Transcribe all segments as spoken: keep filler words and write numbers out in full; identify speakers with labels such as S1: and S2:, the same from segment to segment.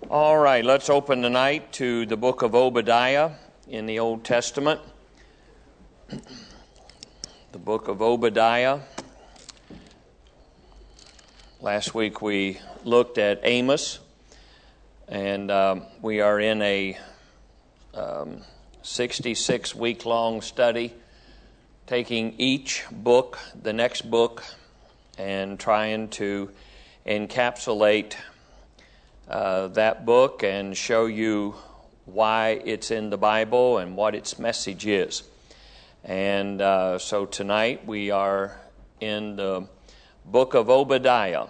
S1: All right, let's open tonight to the book of Obadiah in the Old Testament. The book of Obadiah. Last week we looked at Amos, and um, we are in a um, sixty-six week long study, taking each book, the next book, and trying to encapsulate Uh, that book and show you why it's in the Bible and what its message is. And uh, so tonight we are in the book of Obadiah.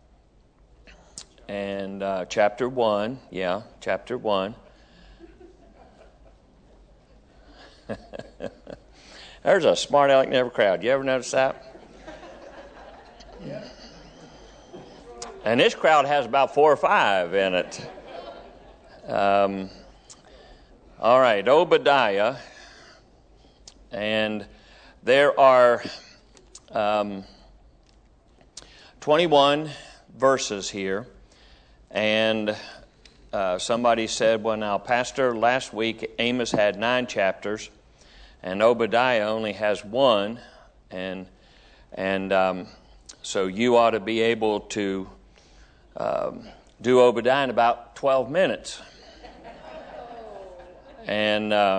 S1: And uh, chapter one, yeah, chapter one. There's a smart aleck in every crowd. You ever notice that? Yeah. And this crowd has about four or five in it. Um, all right, Obadiah. And there are um, twenty-one verses here. And uh, somebody said, well, now, Pastor, last week Amos had nine chapters, and Obadiah only has one. And, and um, so you ought to be able to Um, do Obadiah in about twelve minutes. And uh,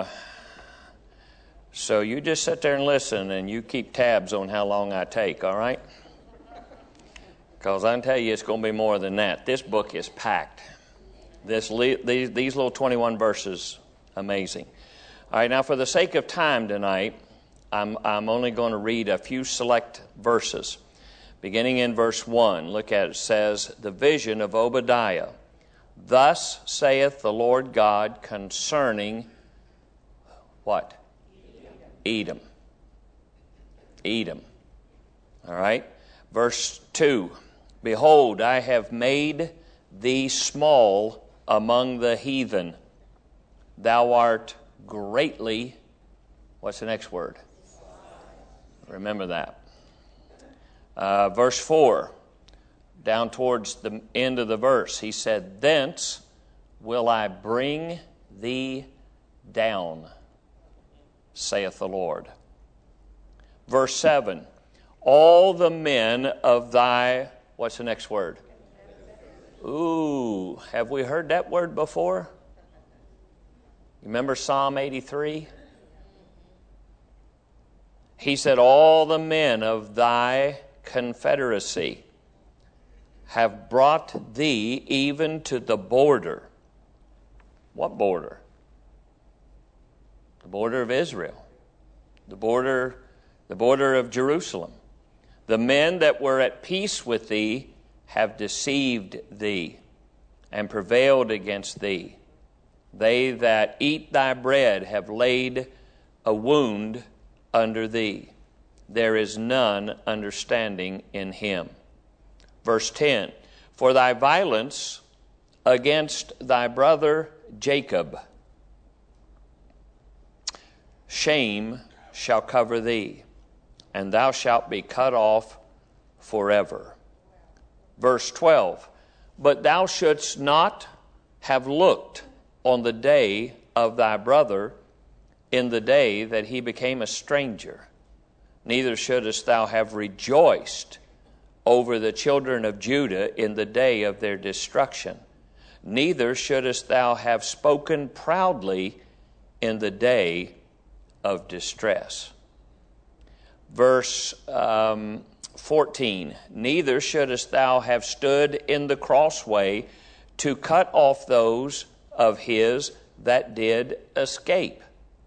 S1: so you just sit there and listen, and you keep tabs on how long I take, all right? Because I can tell you it's going to be more than that. This book is packed. This these, these little twenty-one verses, amazing. All right, now for the sake of time tonight, I'm, I'm only going to read a few select verses. Beginning in verse one, look at it. It says, the vision of Obadiah. Thus saith the Lord God concerning what? Edom. Edom. All right. Verse two. Behold, I have made thee small among the heathen. Thou art greatly, what's the next word? Remember that. Uh, verse four, down towards the end of the verse, he said, thence will I bring thee down, saith the Lord. Verse seven, all the men of thy, what's the next word? Ooh, have we heard that word before? You remember Psalm eighty-three? He said, all the men of thy confederacy have brought thee even to the border. What border? The border of Israel. The border, the border of Jerusalem. The men that were at peace with thee have deceived thee and prevailed against thee. They that eat thy bread have laid a wound under thee. There is none understanding in him. Verse ten, for thy violence against thy brother Jacob, shame shall cover thee, and thou shalt be cut off forever. Verse twelve, but thou shouldst not have looked on the day of thy brother in the day that he became a stranger. Neither shouldest thou have rejoiced over the children of Judah in the day of their destruction. Neither shouldest thou have spoken proudly in the day of distress. Verse um, fourteen, neither shouldest thou have stood in the crossway to cut off those of his that did escape.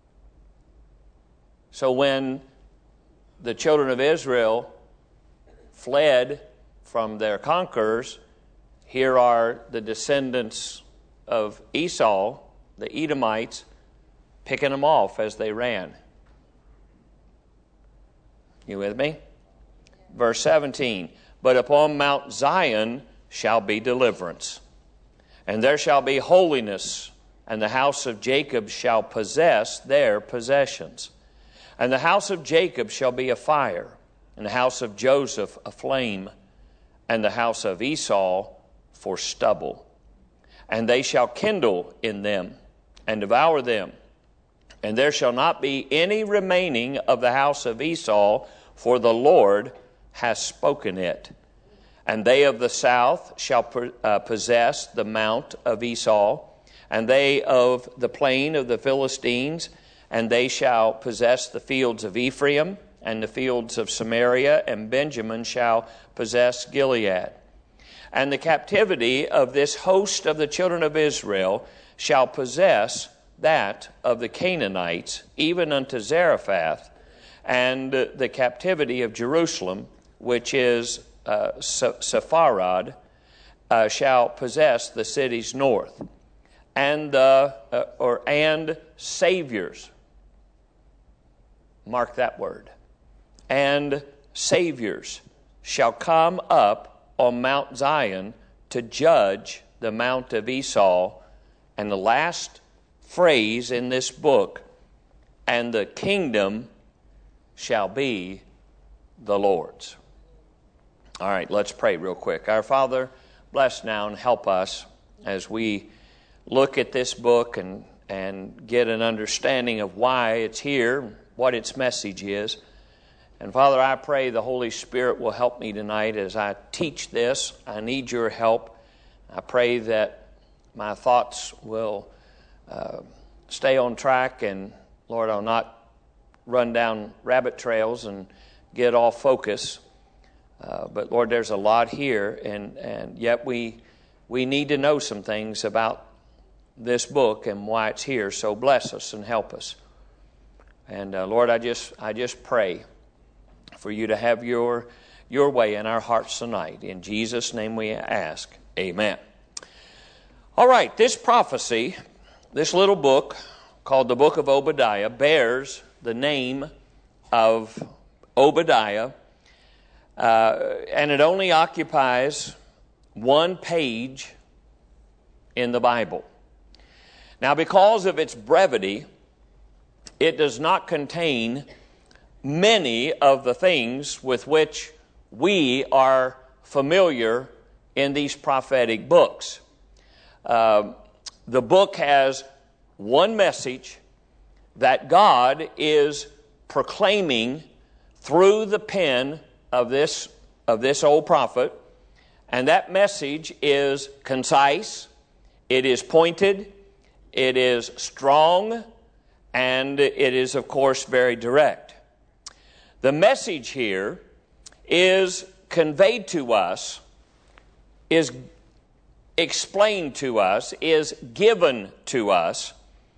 S1: So when the children of Israel fled from their conquerors, here are the descendants of Esau, the Edomites, picking them off as they ran. You with me? Verse seventeen, but upon Mount Zion shall be deliverance, and there shall be holiness, and the house of Jacob shall possess their possessions. And the house of Jacob shall be a fire, and the house of Joseph a flame, and the house of Esau for stubble. and they shall kindle in them and devour them. And there shall not be any remaining of the house of Esau, for the Lord has spoken it. And they of the south shall uh, possess the mount of Esau, and they of the plain of the Philistines, and they shall possess the fields of Ephraim, and the fields of Samaria, and Benjamin shall possess Gilead. And the captivity of this host of the children of Israel shall possess that of the Canaanites, even unto Zarephath, and the captivity of Jerusalem, which is uh, Sepharad, uh, shall possess the cities north, and uh, uh, or and saviors. Mark that word. And saviors shall come up on Mount Zion to judge the mount of Esau. And the last phrase in this book, and the kingdom shall be the Lord's. All right, let's pray real quick. Our Father, bless now and help us as we look at this book and, and get an understanding of why it's here, what its message is. And Father, I pray the Holy Spirit will help me tonight as I teach this. I need your help. I pray that my thoughts will uh, stay on track, and Lord, I'll not run down rabbit trails and get off focus. Uh, but Lord, there's a lot here, and, and yet we we need to know some things about this book and why it's here. So bless us and help us. And uh, Lord, I just I just pray for you to have your your way in our hearts tonight. In Jesus' name we ask. Amen. All right, this prophecy, this little book called the Book of Obadiah, bears the name of Obadiah, uh, and it only occupies one page in the Bible. Now, because of its brevity, it does not contain many of the things with which we are familiar in these prophetic books. Uh, the book has one message that God is proclaiming through the pen of this, of this old prophet, and that message is concise, it is pointed, it is strong, and it is, of course, very direct. The message here is conveyed to us, is explained to us, is given to us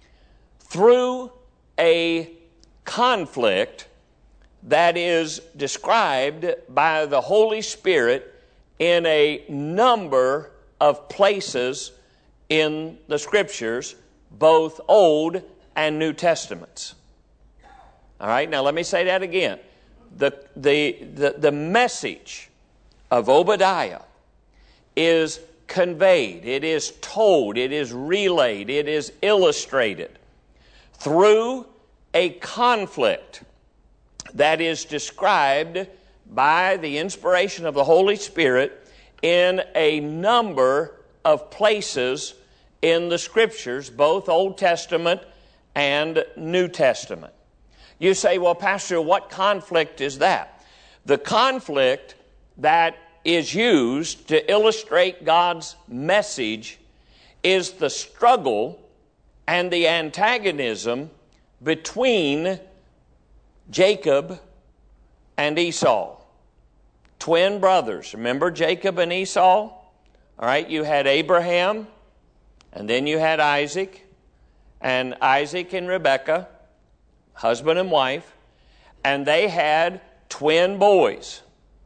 S1: through a conflict that is described by the Holy Spirit in a number of places in the Scriptures, both Old and New Testaments. All right, now let me say that again. The, the, the, the message of Obadiah is conveyed, it is told, it is relayed, it is illustrated through a conflict that is described by the inspiration of the Holy Spirit in a number of places in the Scriptures, both Old Testament and New Testament. You say, well, Pastor, what conflict is that? The conflict that is used to illustrate God's message is the struggle and the antagonism between Jacob and Esau. Twin brothers. Remember Jacob and Esau? All right, you had Abraham, and then you had Isaac, and Isaac and Rebekah, husband and wife, and they had twin boys.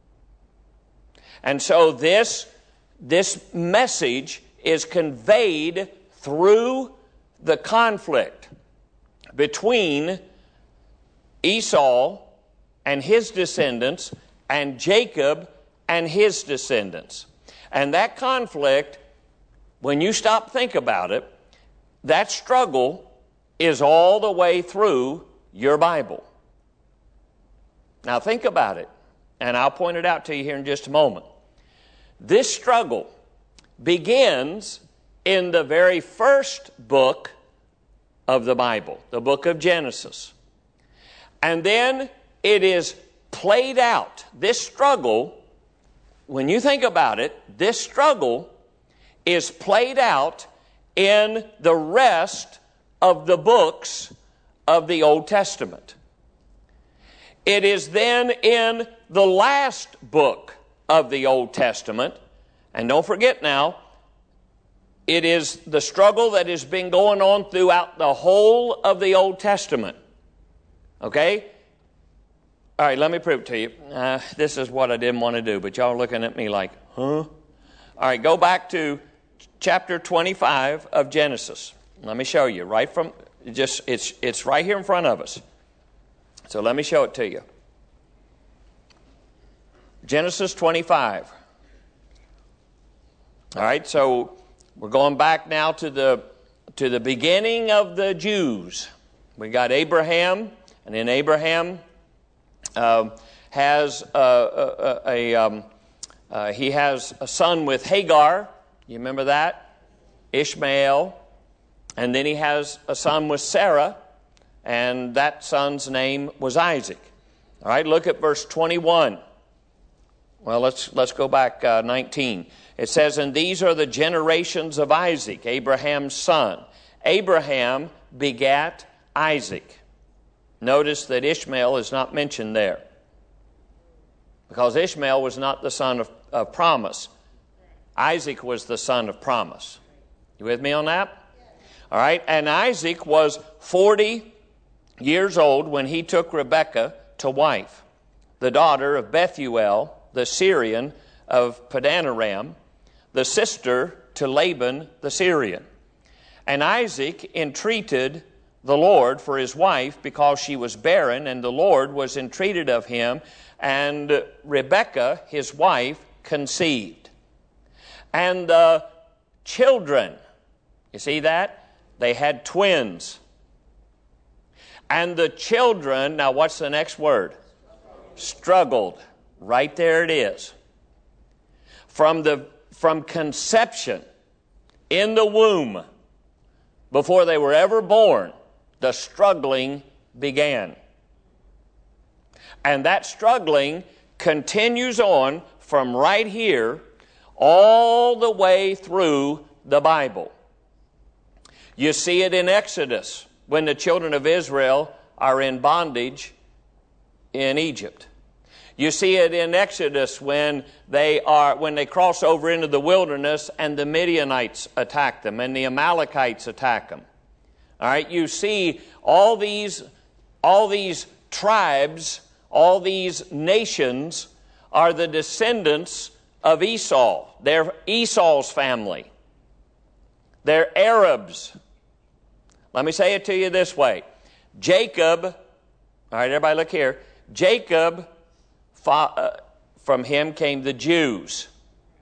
S1: And so this, this message is conveyed through the conflict between Esau and his descendants and Jacob and his descendants. And that conflict, when you stop to think about it, that struggle is all the way through your Bible. Now think about it, and I'll point it out to you here in just a moment. This struggle begins in the very first book of the Bible, the book of Genesis. And then it is played out. This struggle, when you think about it, this struggle is played out in the rest of the books of the Old Testament. It is then in the last book of the Old Testament, and don't forget now, it is the struggle that has been going on throughout the whole of the Old Testament. Okay? All right, let me prove it to you. Uh, this is what I didn't want to do, but y'all are looking at me like, huh? All right, go back to chapter twenty-five of Genesis. Let me show you right from, just it's it's right here in front of us. So let me show it to you. Genesis twenty-five. All right, so we're going back now to the to the beginning of the Jews. We got Abraham, and then Abraham uh, has a, a, a um, uh, he has a son with Hagar. You remember that? Ishmael. And then he has a son with Sarah, and that son's name was Isaac. All right, look at verse twenty-one. Well, let's let's go back uh, nineteen. It says, and these are the generations of Isaac, Abraham's son. Abraham begat Isaac. Notice that Ishmael is not mentioned there, because Ishmael was not the son of, of promise. Isaac was the son of promise. You with me on that? All right, and Isaac was forty years old when he took Rebekah to wife, the daughter of Bethuel, the Syrian of Padanaram, the sister to Laban the Syrian. And Isaac entreated the Lord for his wife because she was barren, and the Lord was entreated of him, and Rebekah, his wife, conceived. And the children, you see that? They had twins. And the children, now what's the next word? Struggled. Right there it is. From the from conception in the womb, before they were ever born, the struggling began. And that struggling continues on from right here all the way through the Bible. You see it in Exodus when the children of Israel are in bondage in Egypt. You see it in Exodus when they are when they cross over into the wilderness and the Midianites attack them and the Amalekites attack them. All right, you see all these all these tribes, all these nations are the descendants of Esau. They're Esau's family. They're Arabs. Let me say it to you this way. Jacob, all right, everybody look here. Jacob, from him came the Jews.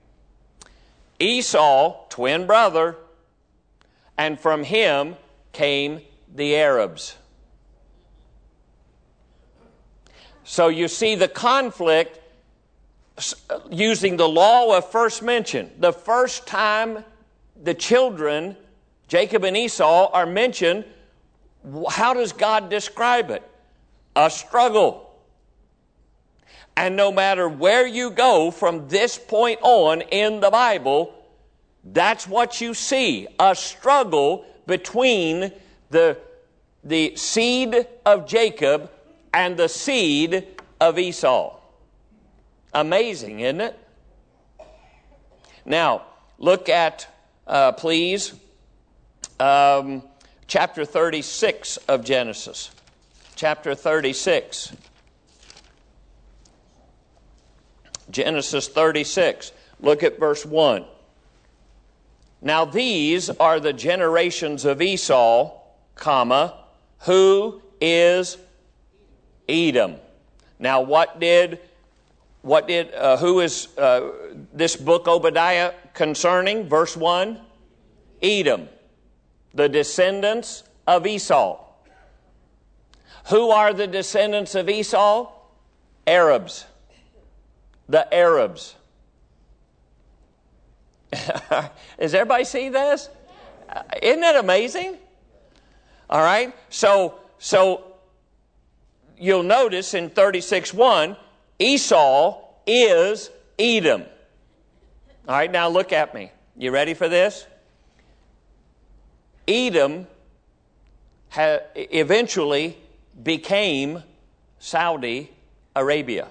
S1: Esau, twin brother, and from him came the Arabs. So you see the conflict using the law of first mention. The first time the children, Jacob and Esau, are mentioned, how does God describe it? A struggle. And no matter where you go from this point on in the Bible, that's what you see. A struggle between the, the seed of Jacob and the seed of Esau. Amazing, isn't it? Now, look at, uh, please, um, chapter thirty-six of Genesis. Chapter thirty-six. Genesis thirty-six. Look at verse one. Now these are the generations of Esau, comma, who is Edom. Now what did, what did, uh, who is uh, this book Obadiah concerning? Verse one, Edom, the descendants of Esau. Who are the descendants of Esau? Arabs. The Arabs. Does everybody see this? Isn't that amazing? All right. So, so you'll notice in thirty-six one, Esau is Edom. All right, now look at me. You ready for this? Edom ha- eventually became Saudi Arabia.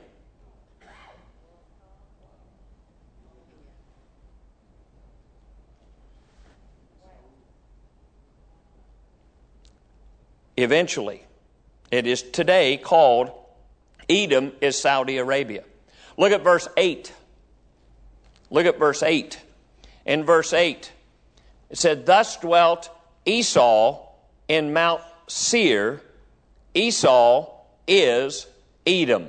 S1: Eventually. It is today called, Edom is Saudi Arabia. Look at verse eight. Look at verse eight. In verse eight, it said, thus dwelt Esau in Mount Seir. Esau is Edom.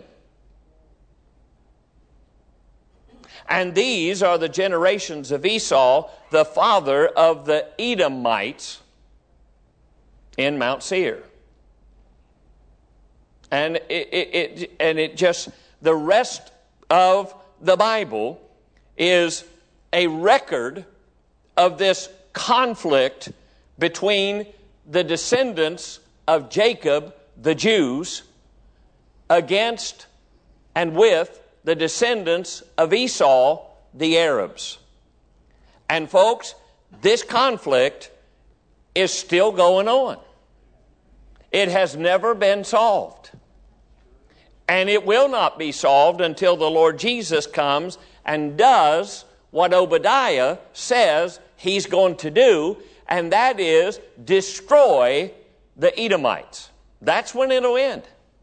S1: And these are the generations of Esau, the father of the Edomites in Mount Seir. And it, it, it, and it just, the rest of the Bible is a record of this conflict between the descendants of Jacob, the Jews, against and with the descendants of Esau, the Arabs. And folks, this conflict is still going on. It has never been solved. And it will not be solved until the Lord Jesus comes and does what Obadiah says he's going to do, and that is destroy the Edomites. That's when it'll end.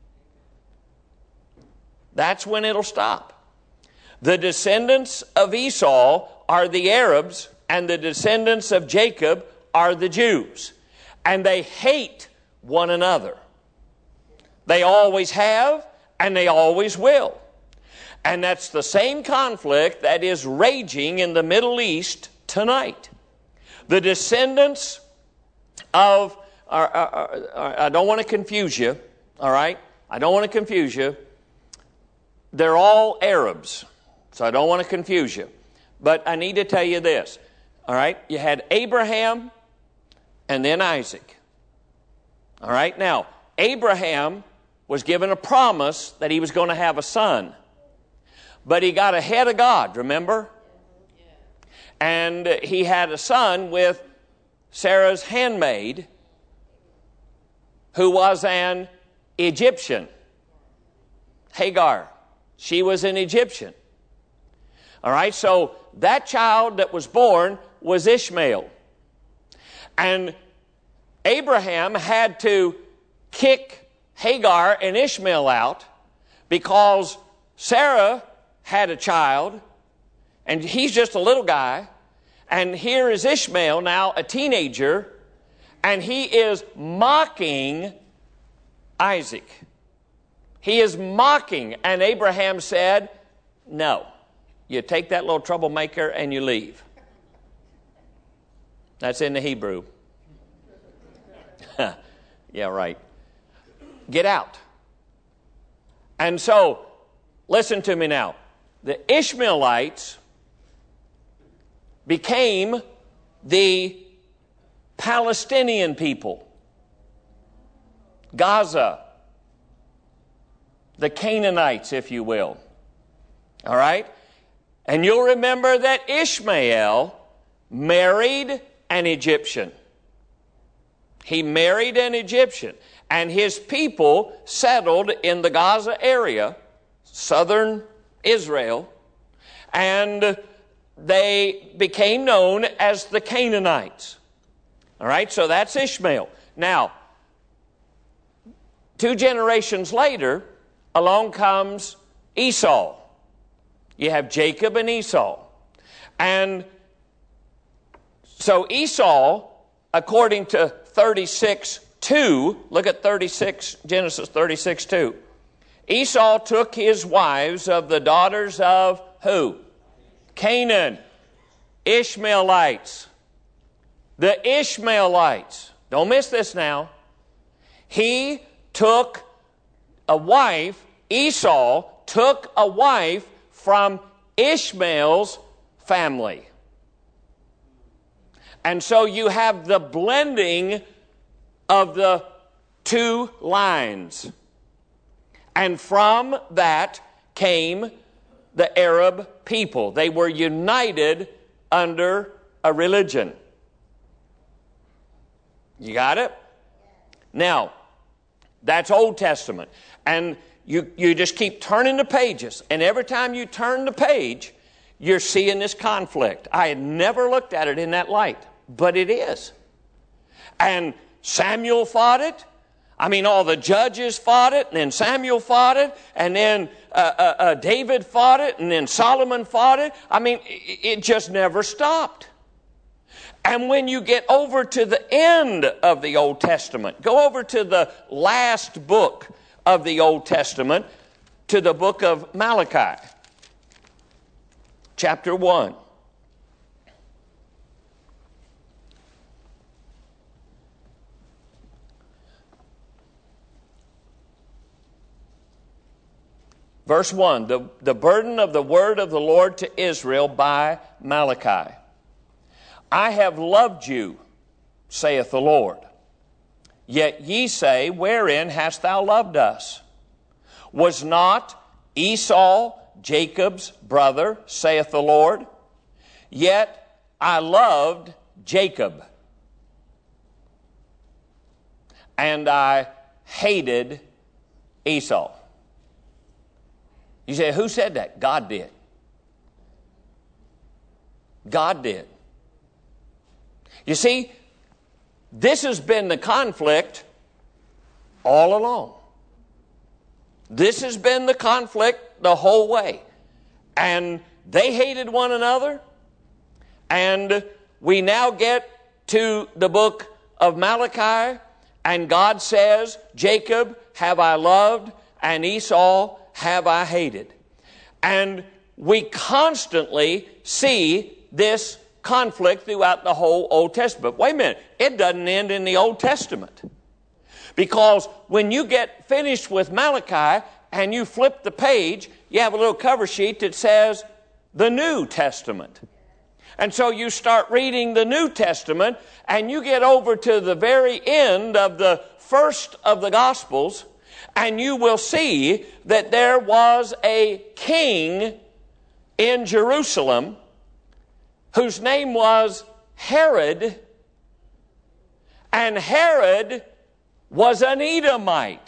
S1: That's when it'll stop. The descendants of Esau are the Arabs, and the descendants of Jacob are the Jews. And they hate one another. They always have, and they always will. And that's the same conflict that is raging in the Middle East tonight. The descendants of, are, are, are, I don't want to confuse you, all right? I don't want to confuse you. They're all Arabs, so I don't want to confuse you. But I need to tell you this, all right? You had Abraham and then Isaac. All right? Now, Abraham was given a promise that he was going to have a son. But he got ahead of God, remember? And he had a son with Sarah's handmaid, who was an Egyptian. Hagar. She was an Egyptian. All right, so that child that was born was Ishmael. And Abraham had to kick Hagar and Ishmael out because Sarah had a child, and he's just a little guy, and here is Ishmael, now a teenager, and he is mocking Isaac. He is mocking, and Abraham said, no, you take that little troublemaker and you leave. That's in the Hebrew. Yeah, right. Get out. And so, listen to me now. The Ishmaelites became the Palestinian people. Gaza. The Canaanites, if you will. All right? And you'll remember that Ishmael married an Egyptian. He married an Egyptian. And his people settled in the Gaza area, southern Israel, and they became known as the Canaanites. All right, so that's Ishmael. Now, two generations later, along comes Esau. You have Jacob and Esau. And so Esau, according to thirty-six two, look at thirty-six, Genesis thirty-six two. Esau took his wives of the daughters of who? Canaan. Ishmaelites. The Ishmaelites. Don't miss this now. He took a wife, Esau took a wife from Ishmael's family. And so you have the blending of the two lines. And from that came the Arab people. They were united under a religion. You got it? Now, that's Old Testament. And you, you just keep turning the pages. And every time you turn the page, you're seeing this conflict. I had never looked at it in that light, but it is. And Samuel fought it. I mean, all the judges fought it, and then Samuel fought it, and then uh, uh, uh, David fought it, and then Solomon fought it. I mean, it, it just never stopped. And when you get over to the end of the Old Testament, go over to the last book of the Old Testament, to the book of Malachi, chapter one. Verse one, the, the burden of the word of the Lord to Israel by Malachi. I have loved you, saith the Lord. Yet ye say, wherein hast thou loved us? Was not Esau Jacob's brother, saith the Lord? Yet I loved Jacob, and I hated Esau. You say, who said that? God did. God did. You see, this has been the conflict all along. This has been the conflict the whole way. And they hated one another. And we now get to the book of Malachi, and God says, Jacob have I loved, and Esau have I hated. And we constantly see this conflict throughout the whole Old Testament. Wait a minute, it doesn't end in the Old Testament. Because when you get finished with Malachi and you flip the page, you have a little cover sheet that says the New Testament. And so you start reading the New Testament and you get over to the very end of the first of the Gospels, and you will see that there was a king in Jerusalem whose name was Herod, and Herod was an Edomite.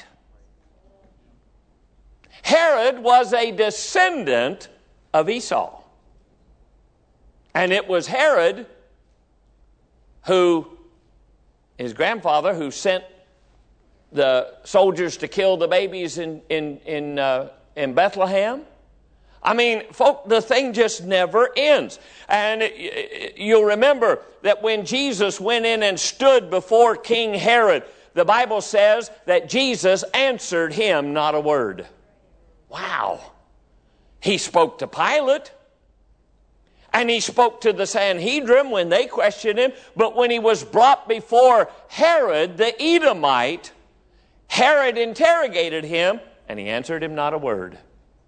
S1: Herod was a descendant of Esau. And it was Herod who, his grandfather, who sent the soldiers to kill the babies in, in, in, uh, in Bethlehem. I mean, folk, the thing just never ends. And it, you'll remember that when Jesus went in and stood before King Herod, the Bible says that Jesus answered him not a word. Wow. He spoke to Pilate. And he spoke to the Sanhedrin when they questioned him. But when he was brought before Herod, the Edomite, Herod interrogated him, and he answered him not a word.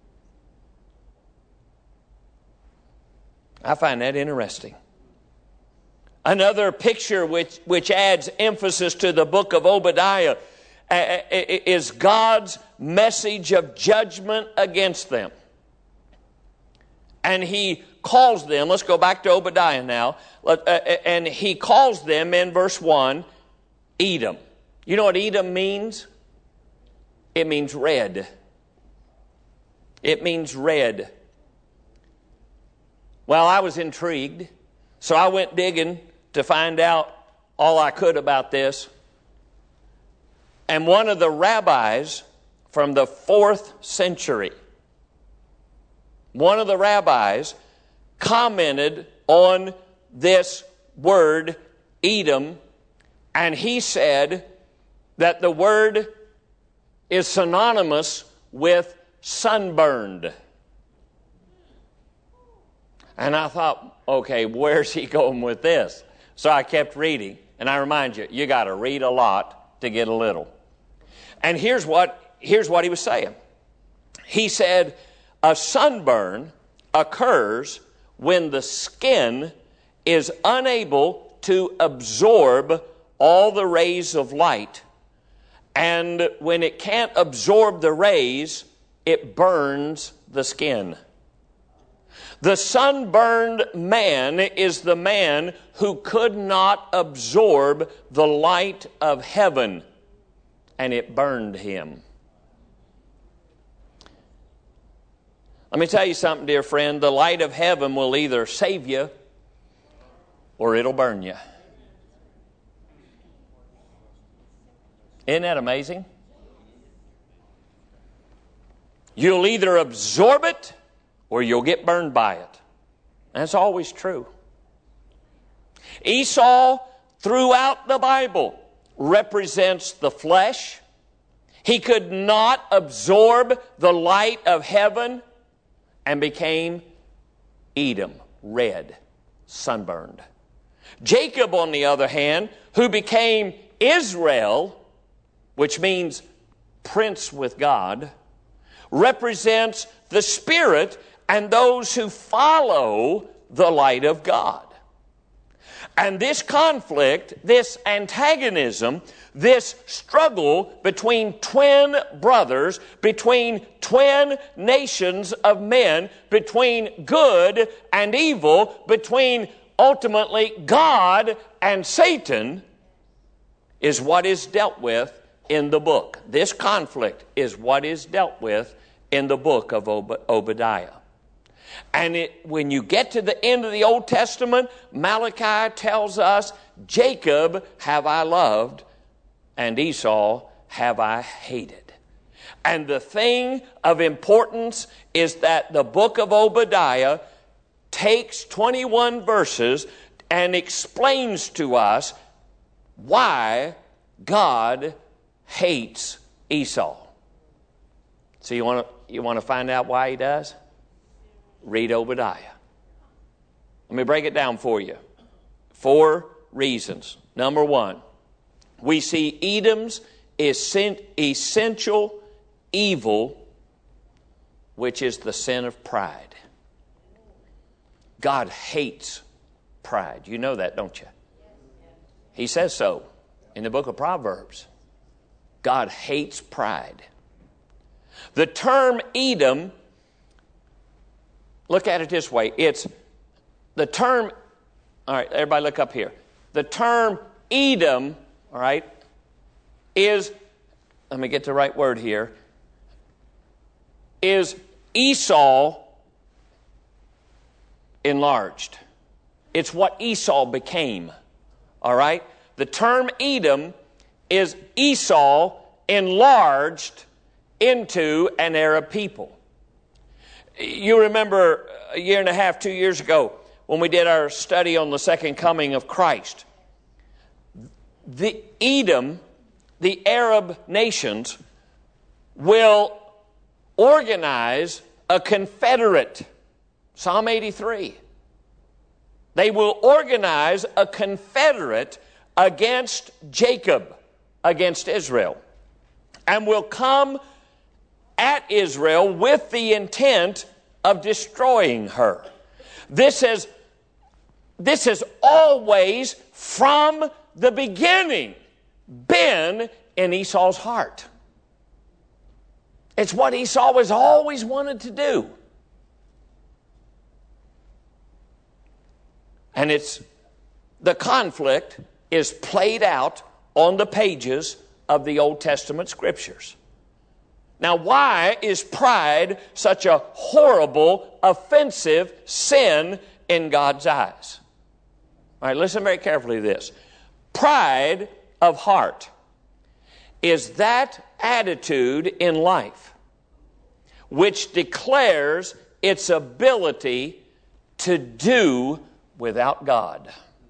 S1: I find that interesting. Another picture which, which adds emphasis to the book of Obadiah uh, is God's message of judgment against them. And he calls them, let's go back to Obadiah now, and he calls them in verse one, Edom. You know what Edom means? It means red. It means red. Well, I was intrigued, so I went digging to find out all I could about this. And one of the rabbis from the fourth century, one of the rabbis commented on this word, Edom, and he said that the word is synonymous with sunburned. And I thought, okay, where's he going with this? So I kept reading, and I remind you, you got to read a lot to get a little. And here's what, here's what he was saying. He said, a sunburn occurs when the skin is unable to absorb all the rays of light. And when it can't absorb the rays, it burns the skin. The sunburned man is the man who could not absorb the light of heaven, and it burned him. Let me tell you something, dear friend. The light of heaven will either save you or it'll burn you. Isn't that amazing? You'll either absorb it or you'll get burned by it. That's always true. Esau, throughout the Bible, represents the flesh. He could not absorb the light of heaven and became Edom, red, sunburned. Jacob, on the other hand, who became Israel, which means prince with God, represents the Spirit and those who follow the light of God. And this conflict, this antagonism, this struggle between twin brothers, between twin nations of men, between good and evil, between ultimately God and Satan, is what is dealt with in the book. This conflict is what is dealt with in the book of Ob- Obadiah. And it, when you get to the end of the Old Testament, Malachi tells us, Jacob have I loved, and Esau have I hated. And the thing of importance is that the book of Obadiah takes twenty-one verses and explains to us why God hates Esau. So you want to you want to find out why he does? Read Obadiah. Let me break it down for you. Four reasons. Number one, we see Edom's essential evil, which is the sin of pride. God hates pride. You know that, don't you? He says so in the book of Proverbs. God hates pride. The term Edom, look at it this way. It's the term, all right, everybody look up here. The term Edom, all right, is, let me get the right word here, is Esau enlarged. It's what Esau became, all right? The term Edom is Esau enlarged into an Arab people. You remember a year and a half, two years ago, when we did our study on the second coming of Christ. The Edom, the Arab nations, will organize a confederate. Psalm eighty-three. They will organize a confederate against Jacob, against Israel, and will come at Israel with the intent of destroying her. This has, this has always, from the beginning, been in Esau's heart. It's what Esau has always wanted to do. And it's the conflict is played out on the pages of the Old Testament scriptures. Now, why is pride such a horrible, offensive sin in God's eyes? All right, listen very carefully to this. Pride of heart is that attitude in life which declares its ability to do without God.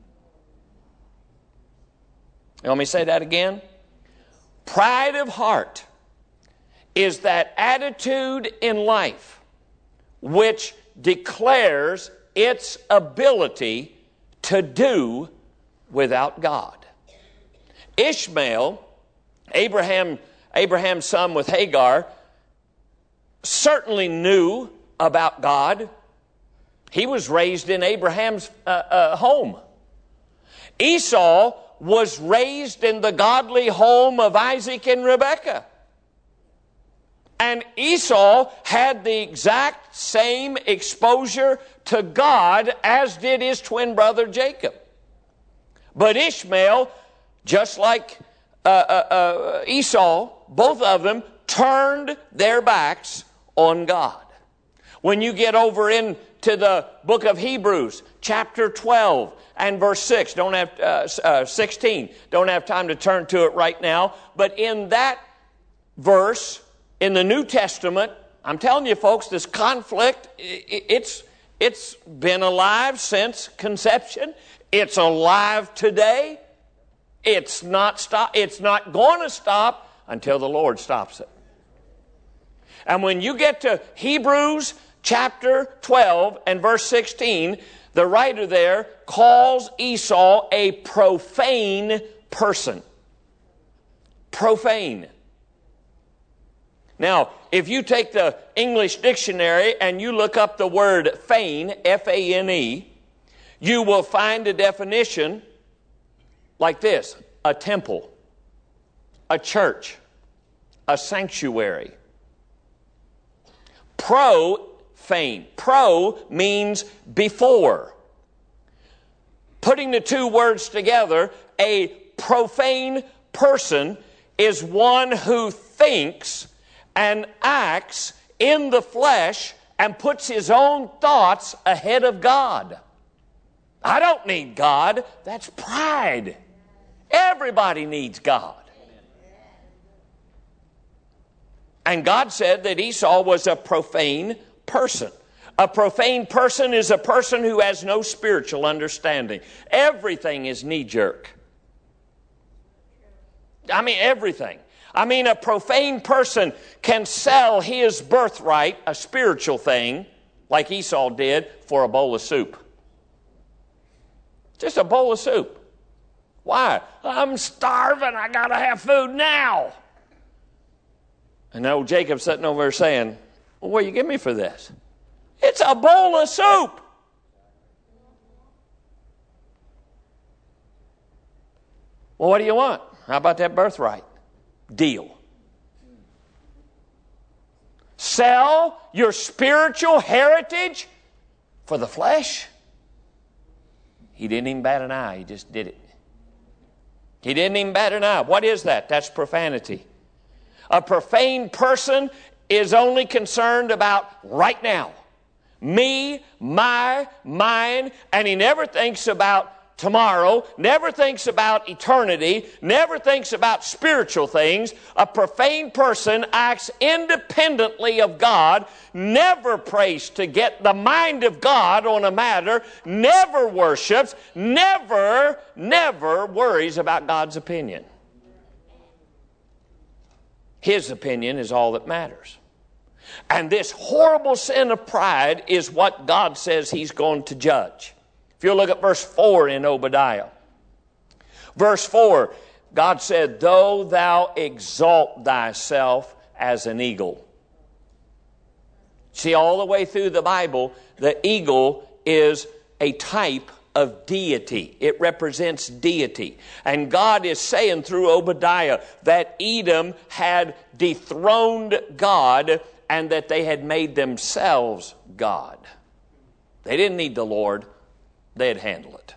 S1: You want me to say that again? Pride of heart is that attitude in life which declares its ability to do without God. Ishmael, Abraham, Abraham's son with Hagar, certainly knew about God. He was raised in Abraham's uh, uh, home. Esau was raised in the godly home of Isaac and Rebekah. And Esau had the exact same exposure to God as did his twin brother Jacob. But Ishmael, just like uh, uh, uh, Esau, both of them turned their backs on God. When you get over into the book of Hebrews, chapter twelve and verse six, don't have uh, uh, sixteen, don't have time to turn to it right now, but in that verse in the New Testament, I'm telling you folks, this conflict, it's it's been alive since conception. It's alive today. It's not stop. It's not going to stop until the Lord stops it. And when you get to Hebrews chapter twelve and verse sixteen, the writer there calls Esau a profane person. Profane. Now, if you take the English dictionary and you look up the word fane, F A N E, you will find a definition like this: a temple, a church, a sanctuary. Profane. Pro means before. Putting the two words together, a profane person is one who thinks and acts in the flesh and puts his own thoughts ahead of God. I don't need God. That's pride. Everybody needs God. And God said that Esau was a profane person. A profane person is a person who has no spiritual understanding. Everything is knee-jerk. I mean, everything. I mean, a profane person can sell his birthright, a spiritual thing, like Esau did, for a bowl of soup. Just a bowl of soup. Why? I'm starving. I got to have food now. And old Jacob sitting over there saying, well, what do you give me for this? It's a bowl of soup. Well, what do you want? How about that birthright? Deal. Sell your spiritual heritage for the flesh? He didn't even bat an eye. He just did it. He didn't even bat an eye. What is that? That's profanity. A profane person is only concerned about right now. Me, my, mine, and he never thinks about tomorrow, never thinks about eternity, never thinks about spiritual things. A profane person acts independently of God, never prays to get the mind of God on a matter, never worships, never, never worries about God's opinion. His opinion is all that matters. And this horrible sin of pride is what God says He's going to judge. If you look at verse four in Obadiah. Verse four, God said, though thou exalt thyself as an eagle. See, all the way through the Bible, the eagle is a type of deity. It represents deity. And God is saying through Obadiah that Edom had dethroned God and that they had made themselves God. They didn't need the Lord. They'd handle it.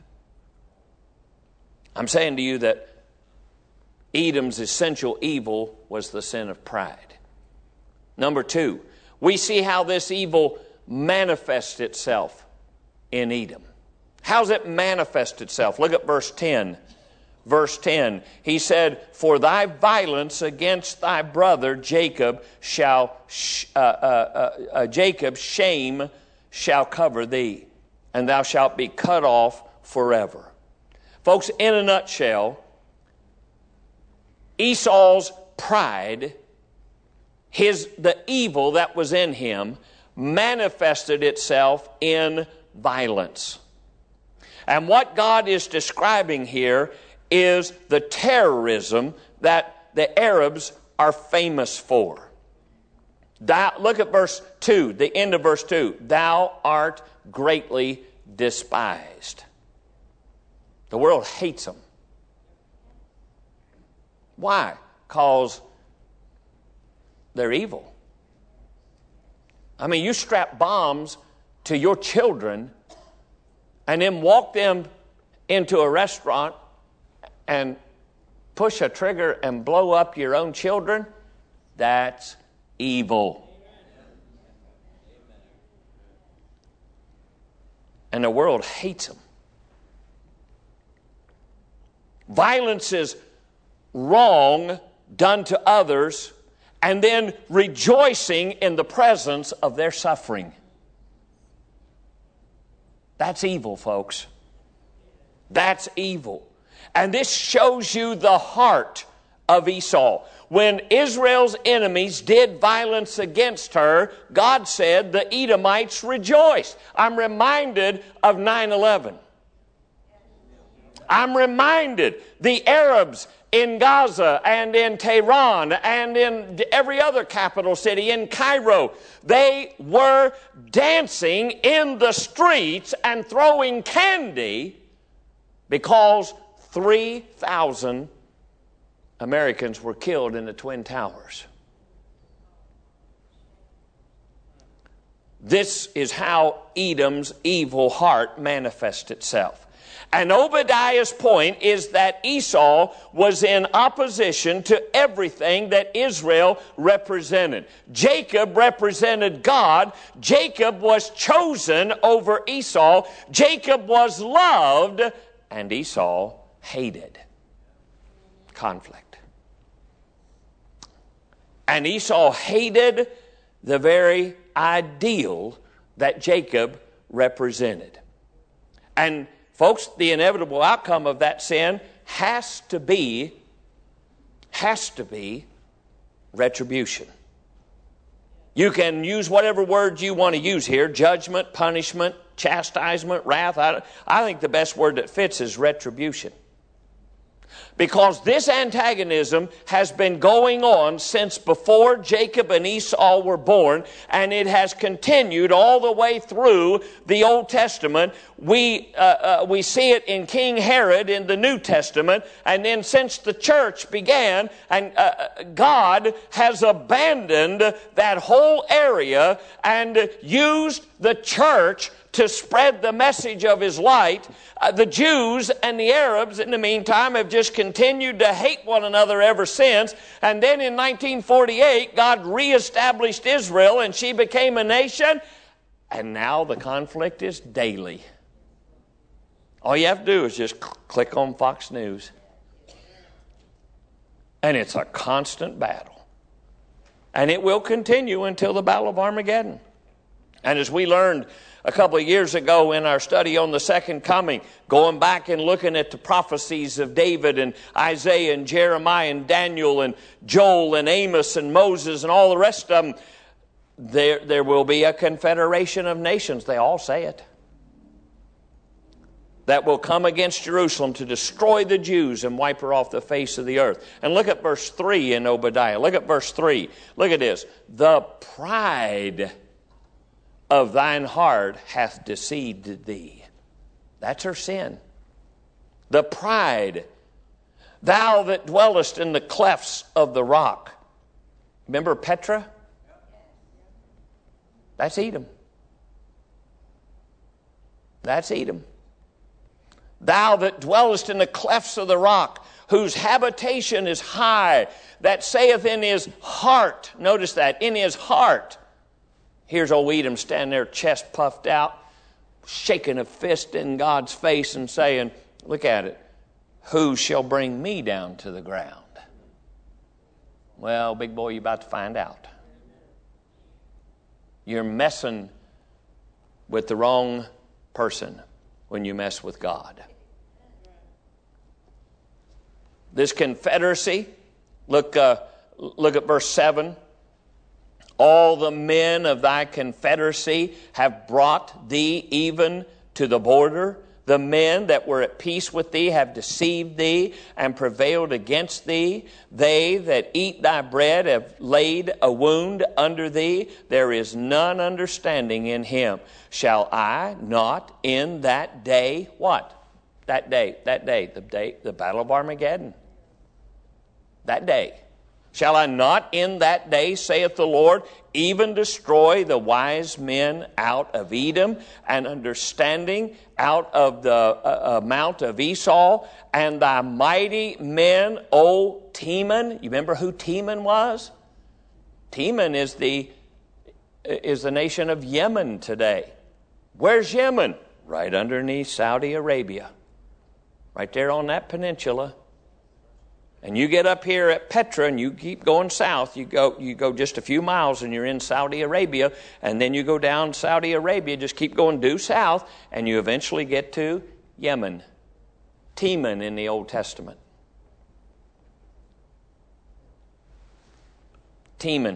S1: I'm saying to you that Edom's essential evil was the sin of pride. Number two, we see how this evil manifests itself in Edom. How's it manifest itself? Look at verse ten. Verse ten, he said, for thy violence against thy brother Jacob shall, sh- uh, uh, uh, uh, Jacob's shame shall cover thee, and thou shalt be cut off forever. Folks, in a nutshell, Esau's pride, his the evil that was in him, manifested itself in violence. And what God is describing here is the terrorism that the Arabs are famous for. Thou, look at verse two, the end of verse two. Thou art greatly despised. The world hates them. Why? Because they're evil. I mean, you strap bombs to your children and then walk them into a restaurant and push a trigger and blow up your own children. That's evil. And the world hates them. Violence is wrong done to others and then rejoicing in the presence of their suffering. That's evil, folks. That's evil. And this shows you the heart of Esau. When Israel's enemies did violence against her, God said the Edomites rejoiced. I'm reminded of nine eleven. I'm reminded the Arabs in Gaza and in Tehran and in every other capital city, in Cairo, they were dancing in the streets and throwing candy because three thousand Americans were killed in the Twin Towers. This is how Edom's evil heart manifests itself. And Obadiah's point is that Esau was in opposition to everything that Israel represented. Jacob represented God. Jacob was chosen over Esau. Jacob was loved, and Esau hated. Conflict. And Esau hated the very ideal that Jacob represented. And folks, the inevitable outcome of that sin has to be, has to be retribution. You can use whatever words you want to use here, judgment, punishment, chastisement, wrath. I, I think the best word that fits is retribution. Because this antagonism has been going on since before Jacob and Esau were born, and it has continued all the way through the Old Testament. We, uh, uh, we see it in King Herod in the New Testament, and then since the church began, and uh, God has abandoned that whole area and used the church to spread the message of His light. Uh, the Jews and the Arabs, in the meantime, have just continued to hate one another ever since. And then in nineteen forty-eight, God reestablished Israel, and she became a nation. And now the conflict is daily. All you have to do is just click on Fox News. And it's a constant battle. And it will continue until the Battle of Armageddon. And as we learned a couple of years ago in our study on the second coming, going back and looking at the prophecies of David and Isaiah and Jeremiah and Daniel and Joel and Amos and Moses and all the rest of them, there, there will be a confederation of nations, they all say it, that will come against Jerusalem to destroy the Jews and wipe her off the face of the earth. And look at verse three in Obadiah. Look at verse three. Look at this. The pride of thine heart hath deceived thee. That's her sin. The pride. Thou that dwellest in the clefts of the rock. Remember Petra? That's Edom. That's Edom. Thou that dwellest in the clefts of the rock, whose habitation is high, that saith in his heart, notice that, in his heart. Here's old Edom standing there, chest puffed out, shaking a fist in God's face and saying, look at it, who shall bring me down to the ground? Well, big boy, you're about to find out. You're messing with the wrong person when you mess with God. This confederacy, look, uh, look at verse seven. All the men of thy confederacy have brought thee even to the border. The men that were at peace with thee have deceived thee and prevailed against thee. They that eat thy bread have laid a wound under thee. There is none understanding in him. Shall I not in that day, what? That day, that day, the day, the battle of Armageddon. That day. Shall I not in that day, saith the Lord, even destroy the wise men out of Edom, and understanding out of the uh, uh, mount of Esau, and thy mighty men, O Teman? You remember who Teman was? Teman is the is the nation of Yemen today. Where's Yemen? Right underneath Saudi Arabia. Right there on that peninsula. And you get up here at Petra and you keep going south. You go you go just a few miles and you're in Saudi Arabia. And then you go down Saudi Arabia, just keep going due south, and you eventually get to Yemen. Teman in the Old Testament. Teman.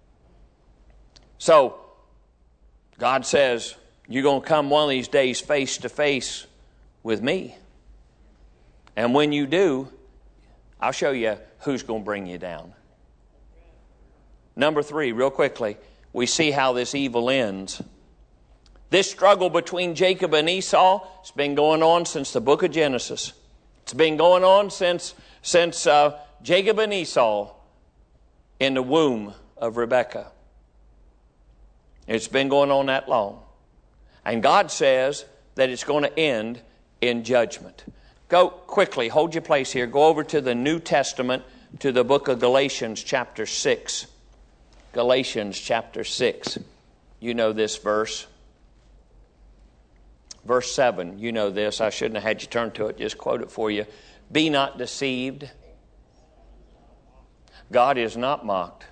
S1: So, God says, you're going to come one of these days face to face with me. And when you do, I'll show you who's going to bring you down. Number three, real quickly, we see how this evil ends. This struggle between Jacob and Esau has been going on since the book of Genesis. It's been going on since, since uh, Jacob and Esau in the womb of Rebekah. It's been going on that long. And God says that it's going to end in judgment. Go quickly, hold your place here. Go over to the New Testament, to the book of Galatians chapter six. Galatians chapter six. You know this verse. Verse seven, you know this. I shouldn't have had you turn to it, just quote it for you. Be not deceived. God is not mocked.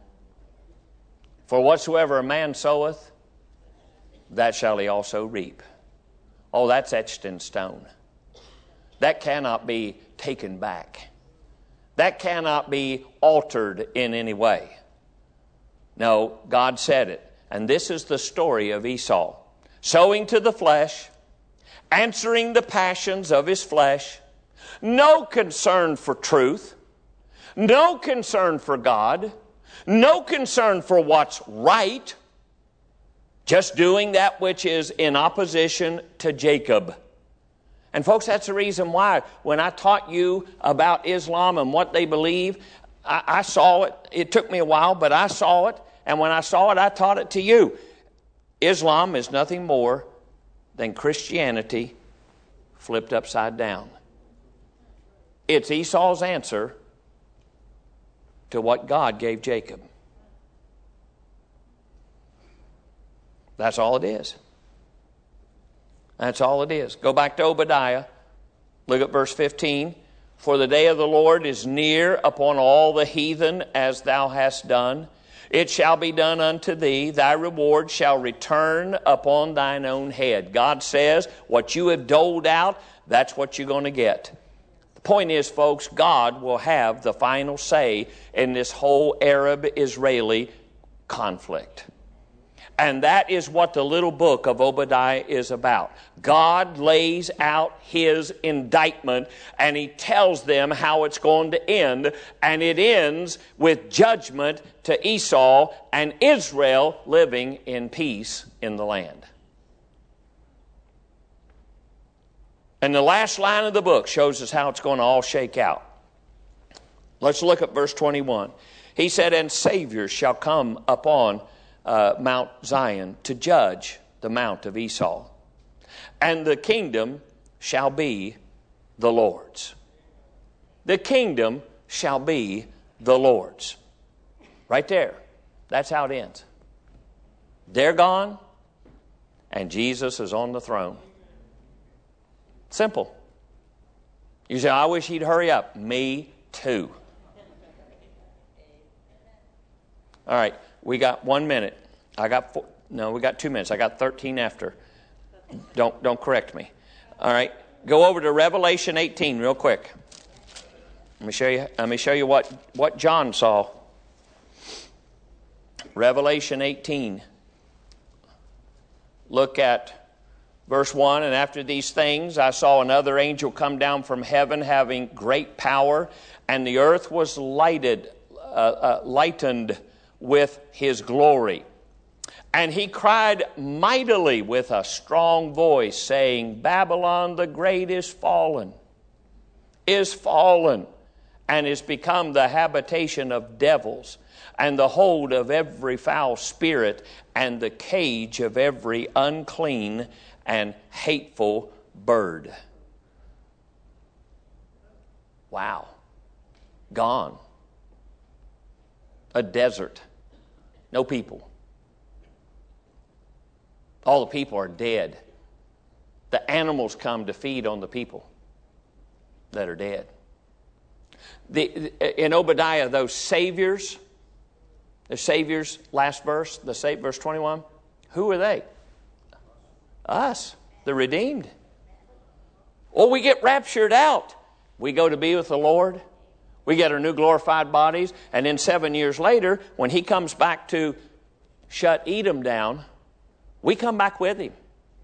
S1: For whatsoever a man soweth, that shall he also reap. Oh, that's etched in stone. That cannot be taken back. That cannot be altered in any way. No, God said it. And this is the story of Esau. Sowing to the flesh, answering the passions of his flesh, no concern for truth, no concern for God, no concern for what's right, just doing that which is in opposition to Jacob. And folks, that's the reason why when I taught you about Islam and what they believe, I, I saw it. It took me a while, but I saw it. And when I saw it, I taught it to you. Islam is nothing more than Christianity flipped upside down. It's Esau's answer to what God gave Jacob. That's all it is. That's all it is. Go back to Obadiah. Look at verse fifteen. For the day of the Lord is near upon all the heathen, as thou hast done. It shall be done unto thee. Thy reward shall return upon thine own head. God says, what you have doled out, that's what you're going to get. The point is, folks, God will have the final say in this whole Arab-Israeli conflict. And that is what the little book of Obadiah is about. God lays out His indictment and He tells them how it's going to end. And it ends with judgment to Esau and Israel living in peace in the land. And the last line of the book shows us how it's going to all shake out. Let's look at verse twenty-one. He said, and saviors shall come upon Uh, Mount Zion to judge the mount of Esau. And the kingdom shall be the Lord's. The kingdom shall be the Lord's. Right there. That's how it ends. They're gone, and Jesus is on the throne. Simple. You say, I wish He'd hurry up. Me too. All right. We got one minute. I got four, no, we got two minutes. I got thirteen after. Don't don't correct me. All right. Go over to Revelation eighteen real quick. Let me show you let me show you what, what John saw. Revelation eighteen. Look at verse one. And after these things I saw another angel come down from heaven, having great power, and the earth was lighted uh, uh, lightened with his glory. And he cried mightily with a strong voice, saying, Babylon the great is fallen, is fallen, and is become the habitation of devils, and the hold of every foul spirit, and the cage of every unclean and hateful bird. Wow. Gone. A desert. No people. All the people are dead. The animals come to feed on the people that are dead. The, in Obadiah, those saviors, the saviors, last verse, the sa- verse twenty-one, who are they? Us, the redeemed. Or we get raptured out. We go to be with the Lord. We get our new glorified bodies. And then seven years later, when he comes back to shut Edom down, we come back with him.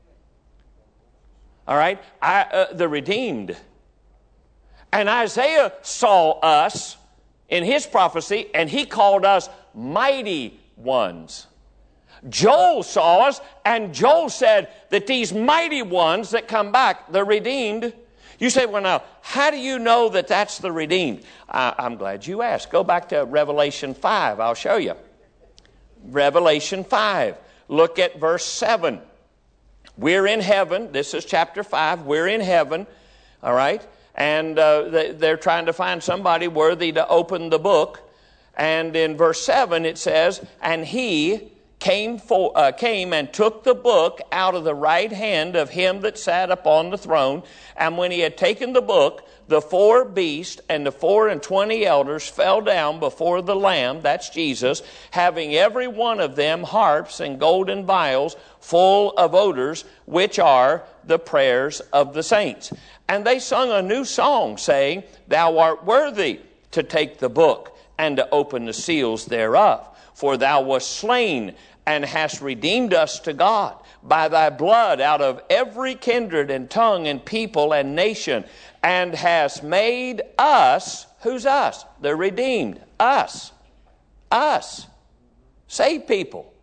S1: All right? I, uh, the redeemed. And Isaiah saw us in his prophecy, and he called us mighty ones. Joel saw us, and Joel said that these mighty ones that come back, the redeemed. You say, well, now, how do you know that that's the redeemed? I, I'm glad you asked. Go back to Revelation five. I'll show you. Revelation five. Look at verse seven. We're in heaven. This is chapter five. We're in heaven. All right? And uh, they're trying to find somebody worthy to open the book. And in verse seven it says, and he came, for, uh, came and took the book out of the right hand of him that sat upon the throne. And when he had taken the book, the four beasts and the four and twenty elders fell down before the Lamb, that's Jesus, having every one of them harps and golden vials full of odors, which are the prayers of the saints. And they sung a new song, saying, Thou art worthy to take the book and to open the seals thereof. For thou wast slain and hast redeemed us to God by thy blood out of every kindred and tongue and people and nation, and hast made us, who's us? The redeemed. Us. Us. Saved people.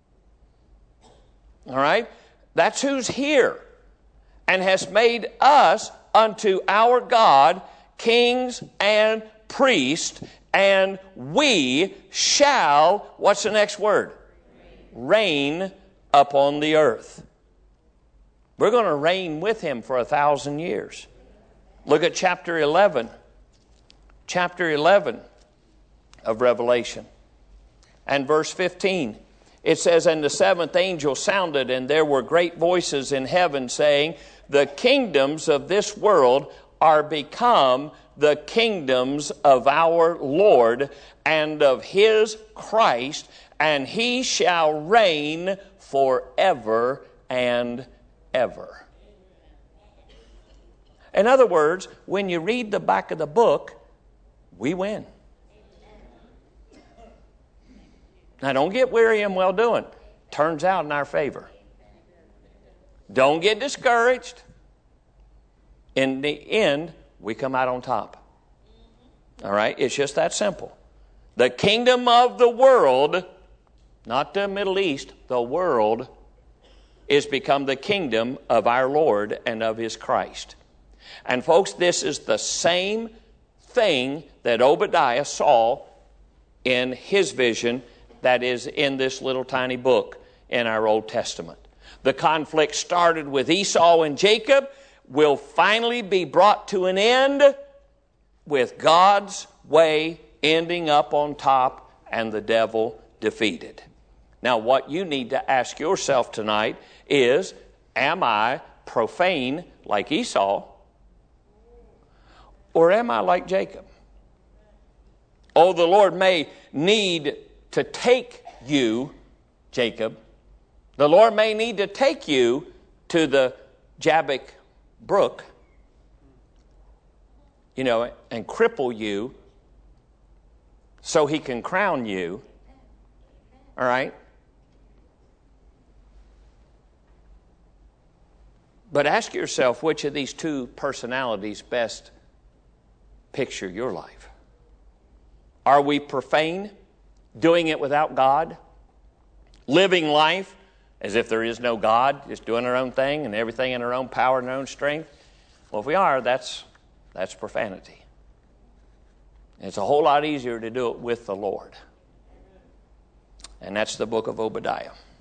S1: All right? That's who's here. And has made us unto our God kings and priests, and we shall, what's the next word? Reign upon the earth. We're going to reign with him for a thousand years. Look at chapter eleven. Chapter eleven of Revelation. And verse fifteen. It says, and the seventh angel sounded, and there were great voices in heaven saying, the kingdoms of this world are become the kingdoms of our Lord and of his Christ, and he shall reign forever and ever. In other words, when you read the back of the book, we win. Now, don't get weary in well doing. Turns out in our favor. Don't get discouraged. In the end, we come out on top. All right? It's just that simple. The kingdom of the world, not the Middle East, the world, is become the kingdom of our Lord and of his Christ. And folks, this is the same thing that Obadiah saw in his vision that is in this little tiny book in our Old Testament. The conflict started with Esau and Jacob, will finally be brought to an end with God's way ending up on top and the devil defeated. Now, what you need to ask yourself tonight is, am I profane like Esau, or am I like Jacob? Oh, the Lord may need to take you, Jacob. The Lord may need to take you to the Jabbok brook, you know, and cripple you so he can crown you. All right? But ask yourself, which of these two personalities best picture your life? Are we profane, doing it without God? living life as if there is no God, just doing our own thing and everything in our own power and our own strength, well, if we are, that's that's profanity. It's a whole lot easier to do it with the Lord. And that's the book of Obadiah.